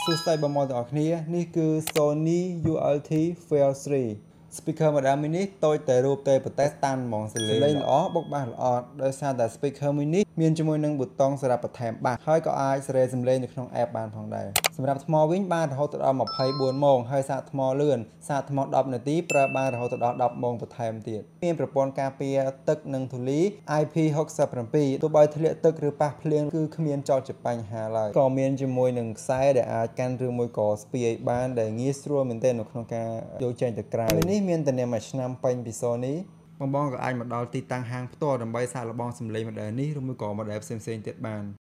សួស្តីបងប្អូនទាំងអស់គ្នានេះគឺ Sony ULT Fair 3 speaker model mini តូចតែរូបតែប្រទេសតាន់ហ្មងសលេងល្អបុកបាសល្អដោយសារតែ speaker mini មានជាមួយនឹងប៊ូតុងសម្រាប់បន្ថែមបាសហើយក៏អាចសេរីសំឡេងនៅក្នុង app បានផងដែរសម្រាប់ថ្មវិញបានរហូតដល់24ម៉ោងហើយសាកថ្មលឿនសាកថ្ម10នាទីប្រើបានរហូតដល់10ម៉ោងបន្ថែមទៀតមានប្រព័ន្ធការពារទឹកនិងធូលី IP67 ទោះបីធ្លាក់ទឹកឬប៉ះភ្លៀងគឺគ្មានចោតជាបញ្ហាឡើយក៏មានជាមួយនឹងខ្សែដែលអាចកាន់ឬមួយក៏ស្ពាយបានដែលងាយស្រួលមែនទែននៅក្នុងការយកចេញទៅក្រៅនេះមានតែមួយឆ្នាំពេញពី Sony បងក៏អាចមកដល់ទីតាំងហាងផ្ទាល់ដើម្បីសាកល្បងសម្លេង model នេះឬមួយក៏ model ផ្សេងៗទៀតបាន